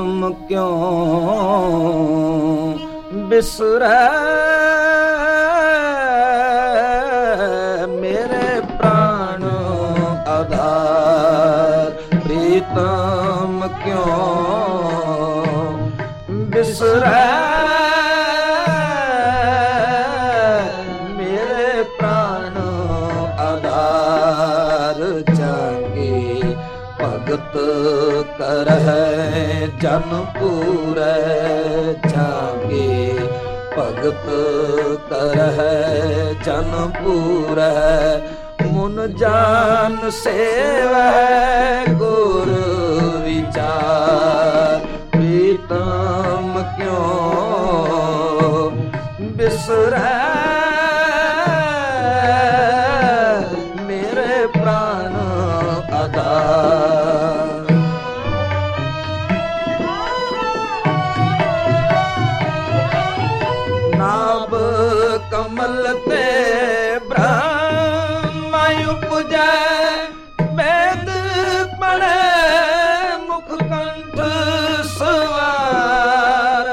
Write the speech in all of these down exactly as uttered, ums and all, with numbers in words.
प्रीतम क्यों बिसरै मेरे प्राण आधार। प्रीतम क्यों बिसरै मेरे प्राण आधार। जागे भगत करहै जन पूरै। जागे भगत करहै जन पूरै। मुन जान सेवै गुर विचार। प्रीतम क्यों बिसरै मेरे प्राण आधार। नाभ कमल ते ब्रह्म उपजै। वेद पढ़े मुख कंठ सवार।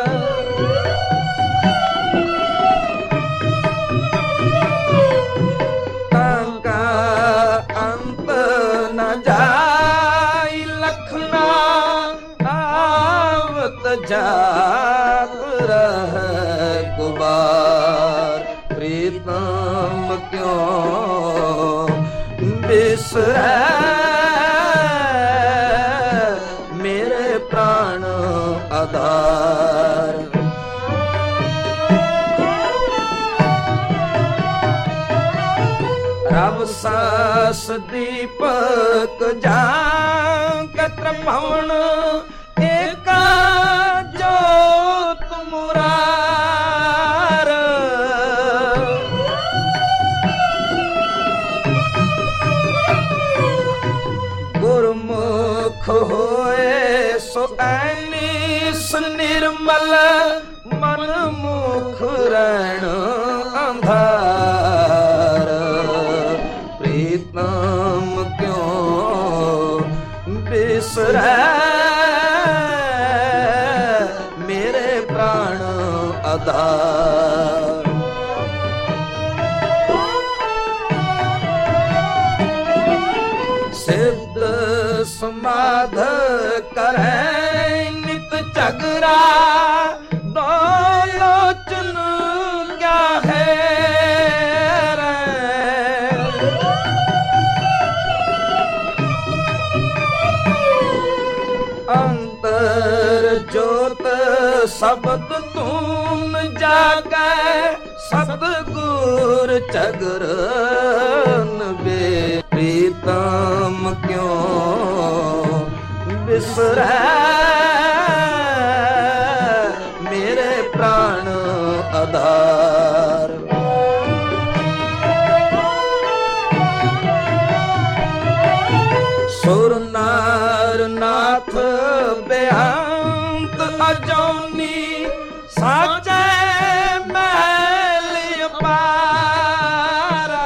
तांका अंत न जाय लखना। आवत जात रहै गुबार। प्रीतम क्यों बिसरै मेरे प्राण आधार। रव सास दीपक झांकत पवन। एका जोत मुरार। गुरमुख होए सो ऐनिस निर्मल। मन मुख रैण अंधार। प्रीतम क्यों बिसरै मेरे प्राण आधार। सिद्ध समाध करहै नित चगरा। दो लोचन क्या है अंतर ज्योत शब्द तून जागै। सतगुर चगरन बे। प्रीतम क्यों बिसरै मेरे प्राण आधार। सुर नार नाथ बेअंत अजौनी। साचे महल पारा।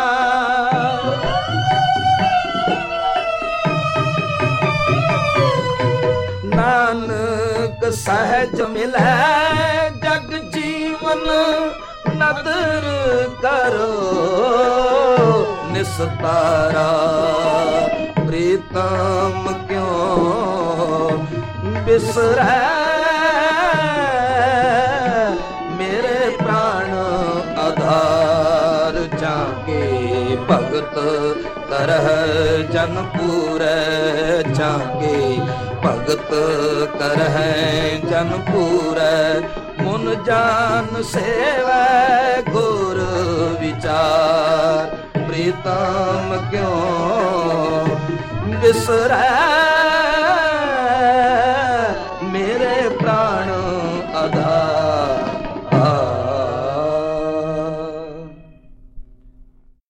नानक सहज मिलै जग जीवन। नदर करो निस्तारा। प्रीतम क्यों बिसरै मेरे प्राण आधार। जागे भगत करहै जन पूरै। जागे भगत करहै जन पूरै। मुन जान सेवै गुर विचार। प्रीतम क्यों बिसरै